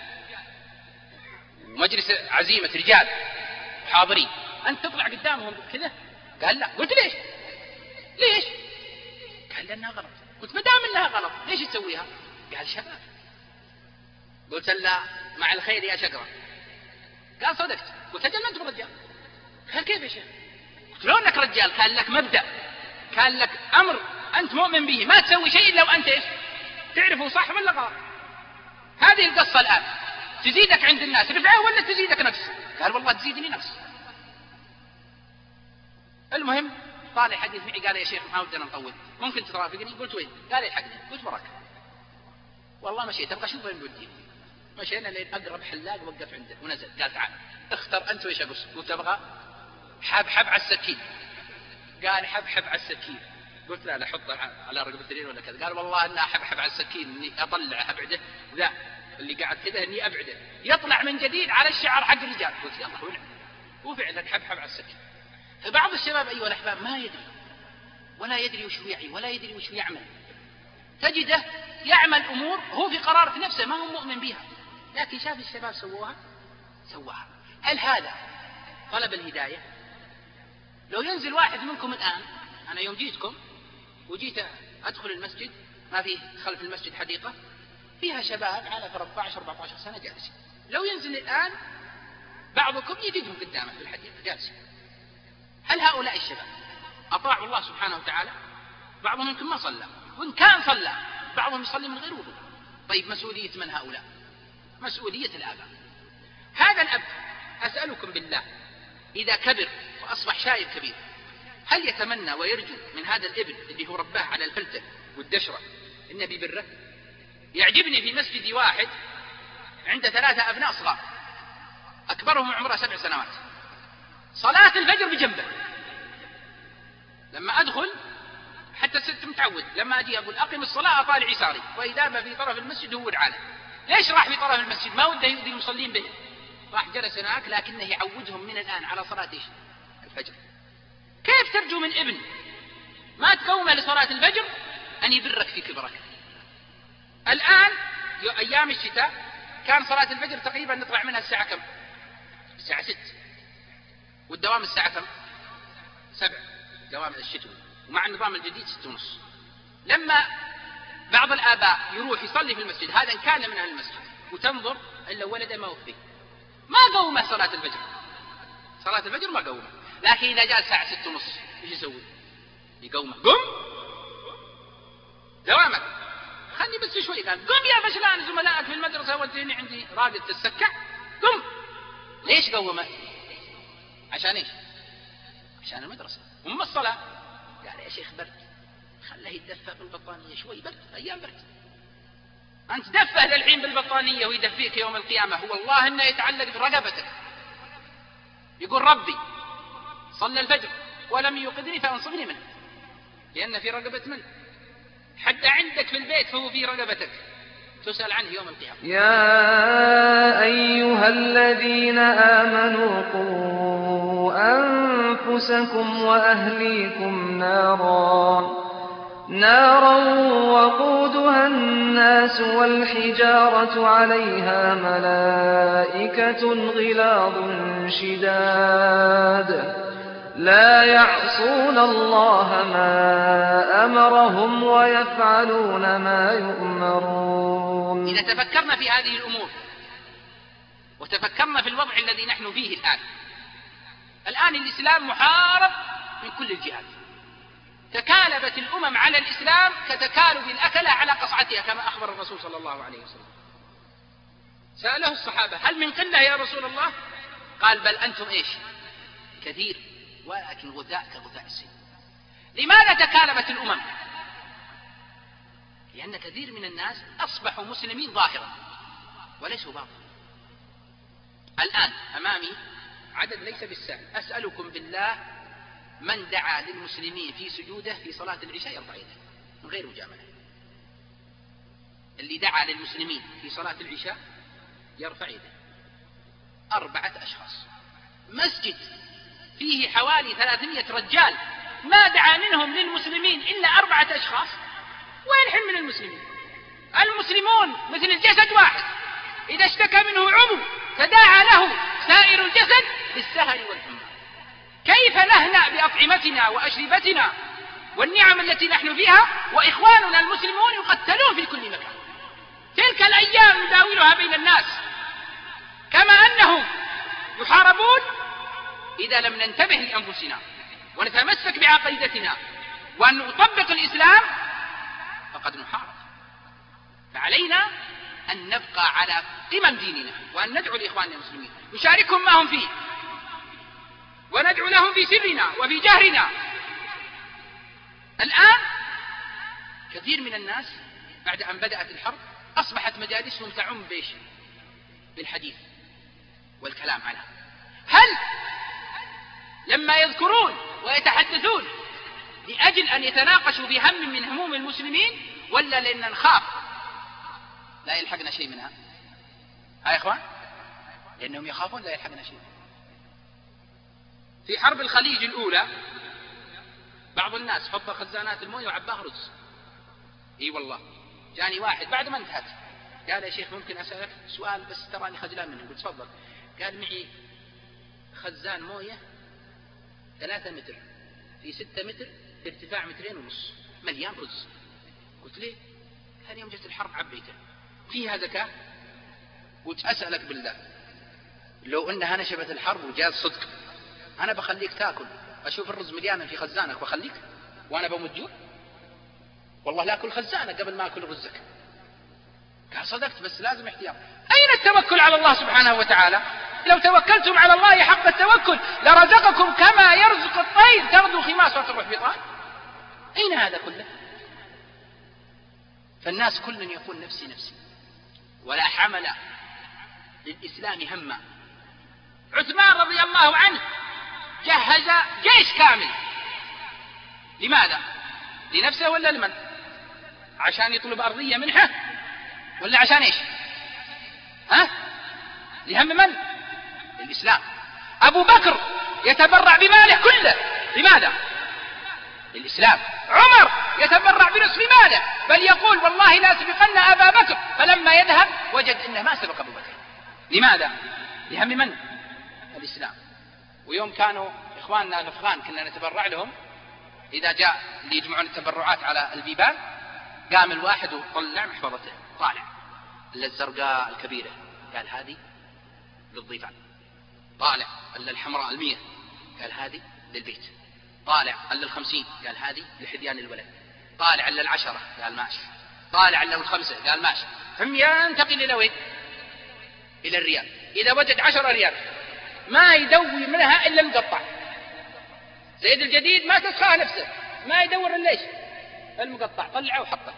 ومجلس عزيمة رجال حاضرين، أنت تطلع قدامهم كذا؟ قال لا. قلت ليش؟ ليش؟ قال لأنها غلط. قلت ما دام أنها غلط ليش تسويها؟ قال شباب. قلت لا مع الخير يا شقرة. قال صدقت. قلت أجل ما أنت رجال. قال كيف يا شيخ؟ قلت لو أنك رجال كان لك مبدأ، كان لك أمر أنت مؤمن به، ما تسوي شيء لو أنت إيش؟ تعرفه صح ولا غلط. هذه القصة الآن تزيدك عند الناس رفعة ولا تزيدك نفس؟ قال والله تزيدني نفس. المهم طالع حديث معي قال يا شيخ ما ودنا نطول، ممكن ترافقني؟ قلت وين؟ قال الحقني. قلت برك. والله مشيت ابغى اشوف وين بودي. مشينا لين اقرب حلاق وقف عنده ونزل قال تعال اختر انت ويش اقص. قلت ابغى حبحب على السكين. قال حبحب على السكين. قلت لا لا حطه على رقبة الرجل ولا كذا. قال والله اني حبحب على السكين اني اطلع ابعده، لا اللي قاعد كذا اني ابعده يطلع من جديد على الشعر حق الرجال. قلت يلا ونعم، وفعلا حبحب على السكين. فبعض الشباب ايها الاحباب ما يدري ولا يدري وش يعي ولا يدري وش يعمل، تجده يعمل امور هو في قرارة نفسه ما هو مؤمن بها، لكن شاف الشباب سووها سواها. هل هذا طلب الهداية؟ لو ينزل واحد منكم الآن، أنا يوم جيتكم وجيت أدخل المسجد ما فيه خلف المسجد حديقة فيها شباب على ثلاثة عشر أربعة عشر سنة جالسين، لو ينزل الآن بعضكم يجدهم قدامه في الحديقة جالسين، هل هؤلاء الشباب أطاعوا الله سبحانه وتعالى؟ بعضهم يمكن ما صلى، وإن كان صلى بعضهم يصلي من غير وضوء. طيب مسؤولية من هؤلاء؟ مسؤولية الآباء. هذا الأب أسألكم بالله إذا كبر وأصبح شايب كبير هل يتمنى ويرجو من هذا الابن اللي هو رباه على الفلتة والدشرة إنه ببره؟ يعجبني في مسجد واحد عنده ثلاثة أبناء صغار أكبرهم عمره سبع سنوات، صلاة الفجر بجنبه، لما أدخل حتى الست متعود لما أجي أقول أقم الصلاة أطالع يساري وإذا ما في طرف المسجد هو العالم. ليش راح في طرف المسجد؟ ما وده يؤذي المصلين به، راح جلس هناك لكنه يعودهم من الآن على صلاة إيش؟ الفجر. كيف ترجو من ابن ما تقوم لصلاة الفجر أن يبرك في كبرك؟ الآن أيام الشتاء كان صلاة الفجر تقريبا نطلع منها الساعة كم؟ الساعة ست، والدوام الساعة كم؟ سبع، دوام الشتوي، ومع النظام الجديد ست ونص. لما بعض الآباء يروح يصلي في المسجد، هذا إن كان من أهل المسجد، وتنظر إلا ولده ما وفيه، ما قومه صلاة الفجر، صلاة الفجر ما قومه. لكن إذا جاء الساعة ست ونص إيش يسوي؟ يقومه، قم دوامك، خلني بس شوي. قال قم يا فشلان، زملائك في المدرسة وديني عندي راقد تتسكع، قم. ليش قومه؟ عشان إيش؟ عشان المدرسة. أما الصلاة قال يا شيخ برد، خله يدفى بالبطانية شوي، برد، أيام برد. أنت دفه للحين بالبطانية ويدفيك يوم القيامة، هو الله إنه يتعلق برقبتك. يقول ربي صلى الفجر ولم يوقظني فأنصبني منه، لأن في رقبة منه، حتى عندك في البيت فهو في رقبتك، تسأل عنه يوم القيامة. يا أيها الذين آمنوا قوا أنفسكم وأهليكم نارا نارا وقودها الناس والحجارة عليها ملائكة غلاظ شداد لا يعصون الله ما أمرهم ويفعلون ما يؤمرون. إذا تفكرنا في هذه الأمور وتفكرنا في الوضع الذي نحن فيه الآن، الآن الإسلام محارب من كل الجهات. تكالبت الأمم على الإسلام كتكالب الأكلة على قصعتها، كما أخبر الرسول صلى الله عليه وسلم. سأله الصحابة هل من قلة يا رسول الله؟ قال بل أنتم إيش؟ كثير، ولكن غثاء كغثاء السيل. لماذا تكالبت الأمم؟ لأن كثير من الناس أصبحوا مسلمين ظاهرا وليسوا باطنا. الآن أمامي عدد ليس بالسهل، أسألكم بالله من دعا للمسلمين في سجوده في صلاة العشاء يرفع يده من غير مجاملة. اللي دعا للمسلمين في صلاة العشاء يرفع يده. أربعة أشخاص، مسجد فيه حوالي ثلاثمائة رجال، ما دعا منهم للمسلمين إلا أربعة أشخاص. وين حل من المسلمين؟ المسلمون مثل الجسد واحد، إذا اشتكى منه عضو تداعى له سائر الجسد بالسهر والحمى. كيف نهنأ بأطعمتنا وأشربتنا والنعم التي نحن فيها وإخواننا المسلمون يقتلون في كل مكان؟ تلك الأيام نداولها بين الناس، كما أنهم يحاربون إذا لم ننتبه لأنفسنا ونتمسك بعقيدتنا وأن نطبق الإسلام فقد نحارب. فعلينا أن نبقى على قمم ديننا وأن ندعو لإخواننا المسلمين، نشاركهم ما هم فيه وندعو لهم في سرنا وفي جهرنا. الآن كثير من الناس بعد أن بدأت الحرب أصبحت مجالسهم تعم بإيش؟ بالحديث والكلام عنها. هل لما يذكرون ويتحدثون لأجل أن يتناقشوا في هم من هموم المسلمين، ولا لأن نخاف لا يلحقنا شيء منها؟ ها يا إخوان، لأنهم يخافون لا يلحقنا شيء. في حرب الخليج الأولى بعض الناس حط خزانات المويه وعباها رز. اي والله، جاني واحد بعد ما انتهت قال يا شيخ ممكن أسألك سؤال بس تراني خجلان منه؟ قلت تفضل. قال معي خزان مويه ثلاثة متر في ستة متر في ارتفاع مترين ونص مليان رز. قلت ليه؟ قال يوم جت الحرب عبيته. فيها ذكاء؟ قلت أسألك بالله لو انها نشبت الحرب وجاء صدق أنا بخليك تأكل، أشوف الرز مليانا في خزانك بخليك وأنا بموت جوع؟ والله لا أكل خزانك قبل ما أكل رزك. قال صدقت بس لازم احتياط. أين التوكل على الله سبحانه وتعالى؟ لو توكلتم على الله حق التوكل لرزقكم كما يرزق الطير تغدو خماس وتروح بطان. أين هذا كله؟ فالناس كل يقول نفسي نفسي ولا حمل للإسلام هما. عثمان رضي الله عنه جهز جيش كامل. لماذا؟ لنفسه ولا لمن؟ عشان يطلب أرضية منحه ولا عشان إيش؟ ها؟ لهم من؟ للإسلام. أبو بكر يتبرع بماله كله. لماذا؟ للإسلام. عمر يتبرع بنصف ماله، بل يقول والله لا سبقن أبا بكر، فلما يذهب وجد أنه ما سبق أبو بكر. لماذا؟ لهم من؟ الإسلام. ويوم كانوا إخواننا الأفغان كنا نتبرع لهم، إذا جاء ليجمعون التبرعات على البيبان، قام الواحد وطلع محفظته، طالع إلا الزرقاء الكبيرة، قال هذه للضيفان، طالع إلا الحمراء المية، قال هذه للبيت، طالع إلا الخمسين، قال هذه لحديان الولد، طالع إلا العشرة، قال ماشي، طالع إلا الخمسة، قال ماشي، ثم ينتقل إلى وين؟ إلى الريال. إذا وجد عشرة ريال ما يدوي منها إلا المقطع، زيد الجديد ما تسخى نفسه، ما يدور إلا إيش؟ المقطع، طلعه وحطه.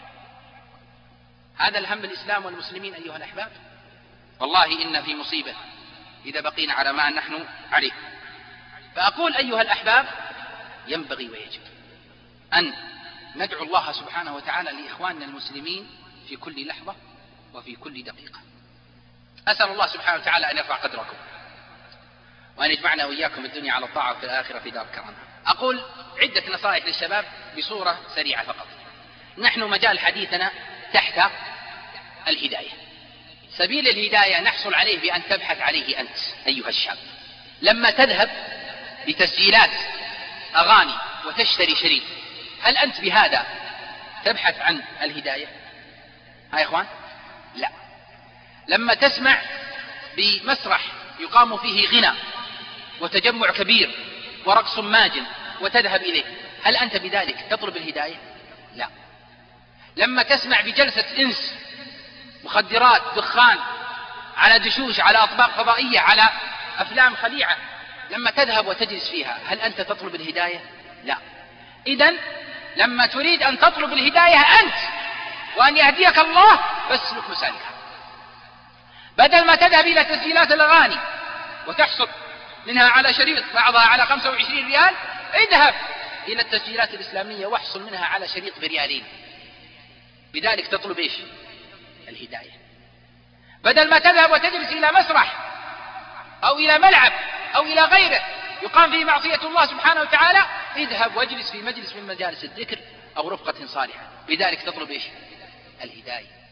هذا الهم بالإسلام والمسلمين أيها الأحباب. والله إن في مصيبة إذا بقينا على ما نحن عليه. فأقول أيها الأحباب، ينبغي ويجب أن ندعو الله سبحانه وتعالى لإخواننا المسلمين في كل لحظة وفي كل دقيقة. أسأل الله سبحانه وتعالى أن يرفع قدركم وأن يجمعنا وإياكم الدنيا على الطاعة في الآخرة في دار كرامة. أقول عدة نصائح للشباب بصورة سريعة فقط. نحن مجال حديثنا تحت الهداية. سبيل الهداية نحصل عليه بأن تبحث عليه أنت أيها الشاب. لما تذهب لتسجيلات أغاني وتشتري شريط، هل أنت بهذا تبحث عن الهداية؟ ها يا إخوان؟ لا. لما تسمع بمسرح يقام فيه غنى وتجمع كبير ورقص ماجن وتذهب إليه، هل أنت بذلك تطلب الهداية؟ لا. لما تسمع بجلسة إنس، مخدرات، دخان، على دشوش، على أطباق فضائية، على أفلام خليعة، لما تذهب وتجلس فيها، هل أنت تطلب الهداية؟ لا. إذن لما تريد أن تطلب الهداية أنت وأن يهديك الله، فاسلك مسالكها. بدل ما تذهب إلى تسجيلات الأغاني وتحصل منها على شريط بعضها على خمسة وعشرين ريال، اذهب إلى التسجيلات الإسلامية واحصل منها على شريط بريالين. بذلك تطلب إيش؟ الهداية. بدل ما تذهب وتجلس إلى مسرح أو إلى ملعب أو إلى غيره يقام فيه معصية الله سبحانه وتعالى، اذهب واجلس في مجلس من مجالس الذكر أو رفقة صالحة. بذلك تطلب إيش؟ الهداية.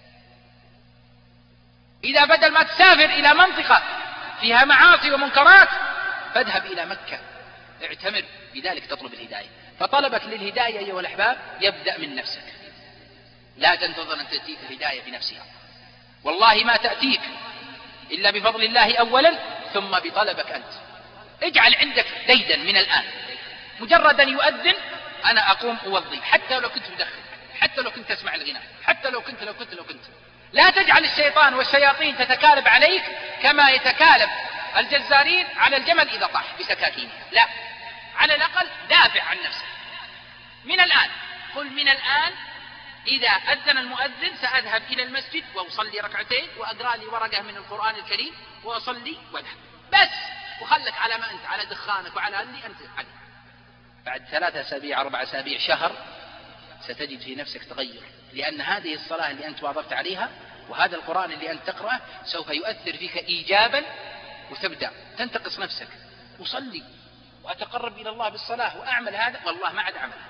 إذا بدل ما تسافر إلى منطقة فيها معاصي ومنكرات، فاذهب إلى مكة، اعتمر. بذلك تطلب الهداية. فطلبك للهداية أيها الأحباب يبدأ من نفسك. لا تنتظر أن تأتيك الهداية بنفسها، والله ما تأتيك إلا بفضل الله أولا ثم بطلبك أنت. اجعل عندك ديدا من الآن، مجرد أن يؤذن أنا أقوم أوظف، حتى لو كنت مدخن، حتى لو كنت تسمع الغناء، حتى لو كنت لو كنت لو كنت لا تجعل الشيطان والشياطين تتكالب عليك كما يتكالب الجزارين على الجمل إذا طاح بسكاكينه. لا، على الأقل دافع عن نفسك من الآن. قل من الآن إذا أذن المؤذن سأذهب إلى المسجد وأصلي ركعتين وأقرأ لي ورقة من القرآن الكريم وأصلي وأذهب بس، وخلك على ما أنت، على دخانك وعلى اللي أنت عليه. بعد ثلاثة أسابيع أربع أسابيع شهر ستجد في نفسك تغير، لأن هذه الصلاة اللي أنت واظبت عليها وهذا القرآن اللي أنت تقرأه سوف يؤثر فيك إيجابا، وتبدأ تنتقص نفسك، أصلي وأتقرب إلى الله بالصلاة وأعمل هذا، والله ما عاد أعملها.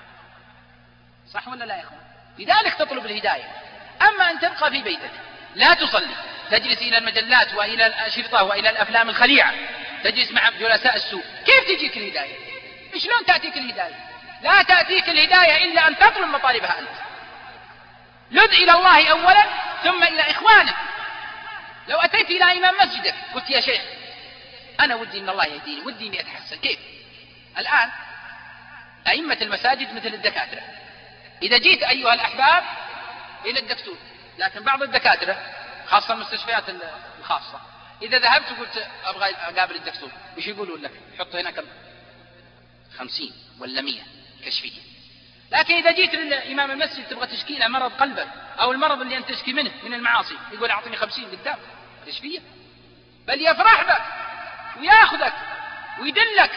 صح ولا لا يا أخوان؟ لذلك تطلب الهداية. أما أن تبقى في بيتك لا تصلي، تجلس إلى المجلات وإلى الأشرطة وإلى الأفلام الخليعة، تجلس مع جلساء السوء، كيف تجيك الهداية؟ شلون تأتيك الهداية؟ لا تأتيك الهداية إلا أن تطلب مطالبها أنت. لذ إلى الله أولا ثم إلى إخوانك. لو أتيت إلى إمام مسجدك قلت يا شيخ أنا ودي إن الله يهديني، ودي إني أتحسن، كيف؟ الآن أئمة المساجد مثل الدكاترة. إذا جيت أيها الأحباب إلى الدكتور، لكن بعض الدكاترة خاصة المستشفيات الخاصة إذا ذهبت وقلت أبغى أقابل الدكتور، وش يقولوا لك؟ حط هنا كم خمسين ولا مية كشفية. لكن إذا جيت للإمام المسجد تبغى تشكيله مرض قلبك أو المرض اللي أنت تشكي منه من المعاصي، يقول أعطني خمسين قدام كشفية، بل يفرح بك ويأخذك ويدلك.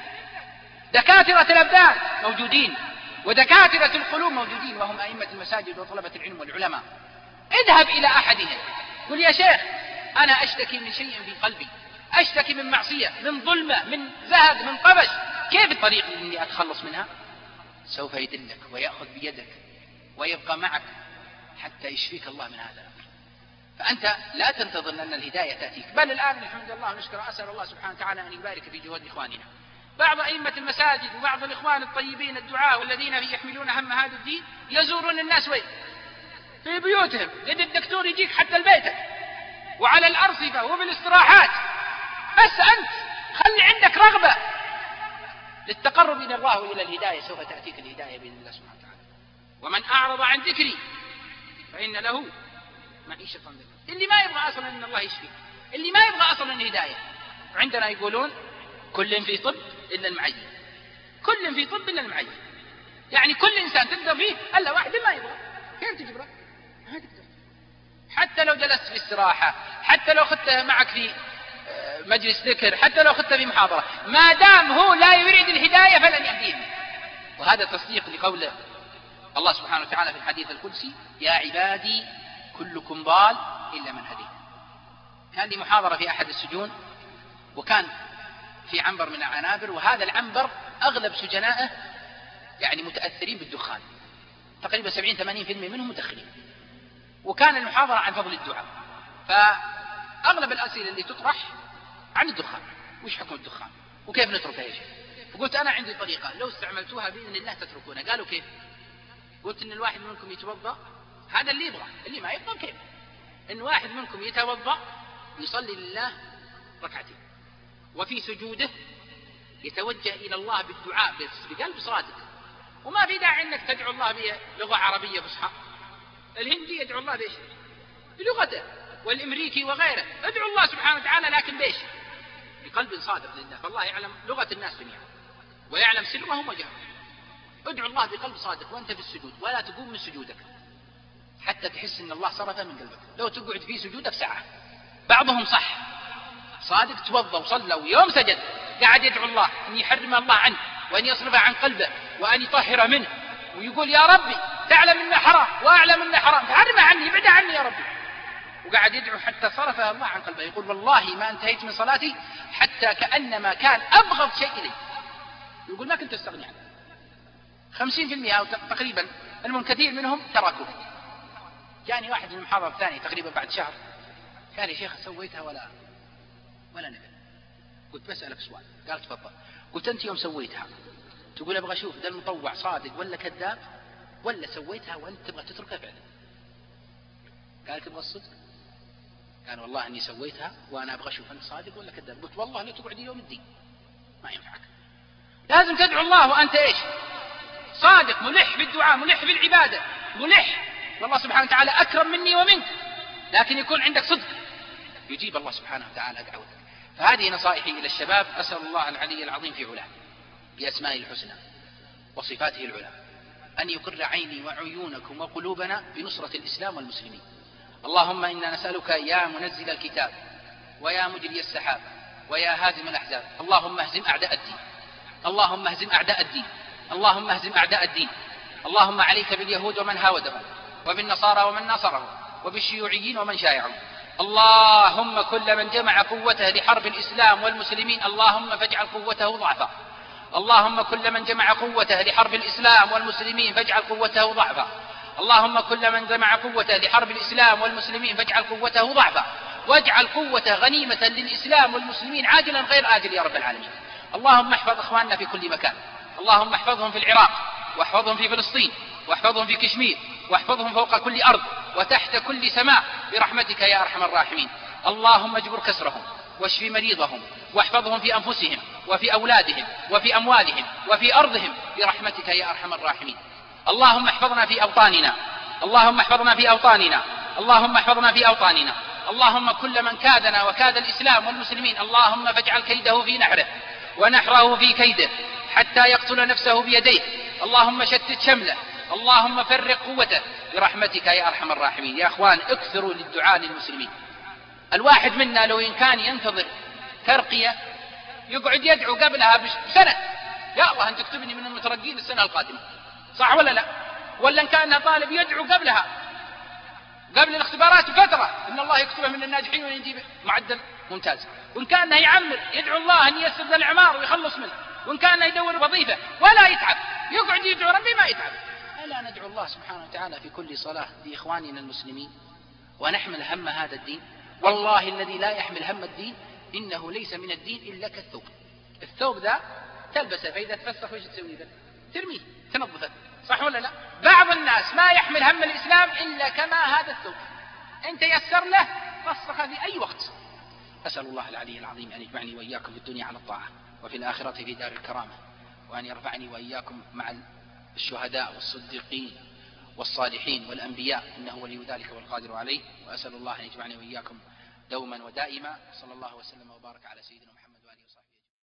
دكاترة الأبدان موجودين ودكاترة القلوب موجودين، وهم أئمة المساجد وطلبة العلم والعلماء. اذهب إلى أحدهم قل يا شيخ أنا أشتكي من شيء في قلبي، أشتكي من معصية، من ظلمة، من زهد، من طبش، كيف الطريق اللي أتخلص منها؟ سوف يدلك ويأخذ بيدك ويبقى معك حتى يشفيك الله من هذا الأمر. فأنت لا تنتظر أن الهداية تأتيك، بل الآن الحمد لله ونشكر، أسأل الله سبحانه وتعالى أن يبارك في جهود إخواننا. بعض أئمة المساجد وبعض الإخوان الطيبين الدعاء والذين يحملون هم هذا الدين يزورون الناس وين؟ في بيوتهم، قد الدكتور يجيك حتى البيتك وعلى الأرصفة وبالاستراحات. بس أنت خلي عندك رغبة للتقرب إلى الله وإلى الهداية، سوف تأتيك الهداية بإذن الله سبحانه وتعالى. ومن أعرض عن ذكري فإن له معيشة ضنكا. اللي ما يبغى أصلا أن الله يشفيه، اللي ما يبغى أصلا الهداية. عندنا يقولون كل في طب إلا المعين، كل في طب إلا المعين، يعني كل إنسان تقدر فيه إلا واحد ما يبغى. كيف تجبره؟ ما تقدر. حتى لو جلست في استراحة، حتى لو أخذته معك في مجلس ذكر، حتى لو أخذته في محاضرة، ما دام هو لا يريد الهداية فلن يهديه. وهذا تصديق لقول الله سبحانه وتعالى في الحديث القدسي: يا عبادي كلكم ضال إلا من هديت. كان لي محاضرة في أحد السجون، وكان في عنبر من العنابر، وهذا العنبر أغلب سجنائه يعني متأثرين بالدخان، تقريبا سبعين ثمانين بالمئة منهم مدخنين. وكان المحاضرة عن فضل الدعاء، فأغلب الأسئلة اللي تطرح عن الدخان، وش حكم الدخان وكيف نتركه يا شيخ. فقلت أنا عندي طريقة لو استعملتوها بإذن الله تتركونها. قالوا كيف؟ قلت إن الواحد منكم يتوضأ، هذا اللي يبغى، اللي ما يبغى كيف؟ إن واحد منكم يتوضأ يصلي لله ركعتين، وفي سجوده يتوجه إلى الله بالدعاء بقلب صادق، وما في داعي أنك تدعو الله بلغة عربية فصحى. الهندي يدعو الله بإيش؟ بلغته، والأمريكي وغيره ادعو الله سبحانه وتعالى لكن بإيش؟ بقلب صادق لله، فالله يعلم لغة الناس جميعا ويعلم سرهم وجههم. ادعو الله بقلب صادق وأنت في السجود، ولا تقوم من سجودك حتى تحس أن الله صرف من قلبك. لو تقعد في سجودك ساعة، بعضهم صح صادق توضى وصلى ويوم سجد قاعد يدعو الله أن يحرم الله عنه وأن يصرفه عن قلبه وأن يطهر منه، ويقول يا ربي تعلم أنه حرام وأعلم أنه حرام، حرمه عني، ابعد عني يا ربي، وقاعد يدعو حتى صرفه الله عن قلبه. يقول والله ما انتهيت من صلاتي حتى كأنما كان أبغض شيء إلي. يقول ما كنت أستغني عنه. خمسين بالمئة أو تقريبا المهم كثير منهم تركوا. جاني واحد من المحاضرة الثاني تقريبا بعد شهر، قال يا شيخ سويتها ولا ولا نبي. قلت بسألك سؤال. قال تفضل. قلت أنت يوم سويتها تقول أبغى أشوف ده المطوع صادق ولا كذاب، ولا سويتها وأنت تبغى تتركها فعلا؟ قال تبغى الصدق؟ قال والله أني سويتها وأنا أبغى أشوف أنت صادق ولا كذاب. قلت والله لا تقعد يوم الدين، ما ينفعك، لازم تدعو الله وأنت إيش؟ صادق، ملح بالدعاء، ملح بالعبادة، ملح، والله سبحانه وتعالى أكرم مني ومنك، لكن يكون عندك صدق يجيب الله سبحانه وتعالى دعوتك. فهذه نصائحي إلى الشباب، أسأل الله العلي العظيم في علاه بأسمائه الحسنى وصفاته العلى أن يقر عيني وعيونكم وقلوبنا بنصرة الإسلام والمسلمين. اللهم إنا نسألك يا منزل الكتاب ويا مجري السحاب ويا هازم الأحزاب، اللهم اهزم أعداء الدين، اللهم اهزم أعداء الدين، اللهم اهزم أعداء الدين. اللهم عليك باليهود ومن هاودهم، وبالنصارى ومن ناصرهم، وبالشيوعيين ومن شايعهم. اللهم كل من جمع قوته لحرب الإسلام والمسلمين اللهم فاجعل قوته ضعفا. اللهم كل من جمع قوته لحرب الإسلام والمسلمين فاجعل قوته ضعفا. اللهم كل من جمع قوته لحرب الإسلام والمسلمين فاجعل قوته ضعفا، واجعل قوته غنيمة للإسلام والمسلمين عاجلا غير آجل يا رب العالمين. اللهم احفظ إخواننا في كل مكان، اللهم احفظهم في العراق، واحفظهم في فلسطين، واحفظهم في كشمير، واحفظهم فوق كل أرض وتحت كل سماء برحمتك يا أرحم الراحمين. اللهم اجبر كسرهم واشف مريضهم، واحفظهم في أنفسهم وفي أولادهم وفي أموالهم وفي أرضهم برحمتك يا أرحم الراحمين. اللهم احفظنا في أوطاننا، اللهم احفظنا في أوطاننا، اللهم احفظنا في أوطاننا. اللهم كل من كادنا وكاد الإسلام والمسلمين اللهم فاجعل كيده في نحره ونحره في كيده حتى يقتل نفسه بيديه. اللهم شتت شمله، اللهم فرق قوته برحمتك يا أرحم الراحمين. يا أخوان اكثروا للدعاء للمسلمين. الواحد منا لو إن كان ينتظر ترقية يقعد يدعو قبلها بسنة، يا الله أن تكتبني من المترقين السنة القادمة، صح ولا لا؟ ولا إن كان طالب يدعو قبلها قبل الاختبارات بفترة إن الله يكتبه من الناجحين ويجيب معدل ممتاز. وإن كان يعمر يدعو الله أن ييسر له الإعمار ويخلص منه، وإن كان يدور وظيفة ولا يتعب يقعد يدعو ربي ما يتعب. لا ندعو الله سبحانه وتعالى في كل صلاة لإخواننا المسلمين ونحمل هم هذا الدين؟ والله الذي لا يحمل هم الدين إنه ليس من الدين إلا كالثوب. الثوب ذا تلبسه فإذا تفسخ وش تسوي ذا؟ ترميه تنظفه، صح ولا لا؟ بعض الناس ما يحمل هم الإسلام إلا كما هذا الثوب، إن تيسر له فسخه في أي وقت. أسأل الله العلي العظيم أن يجمعني وإياكم في الدنيا على الطاعة وفي الآخرة في دار الكرامة، وأن يرفعني وإياكم مع الشهداء والصديقين والصالحين والأنبياء، إنه ولي ذلك والقادر عليه. وأسأل الله أن يجمعني وإياكم دوما ودائما. صلى الله وسلم وبارك على سيدنا محمد.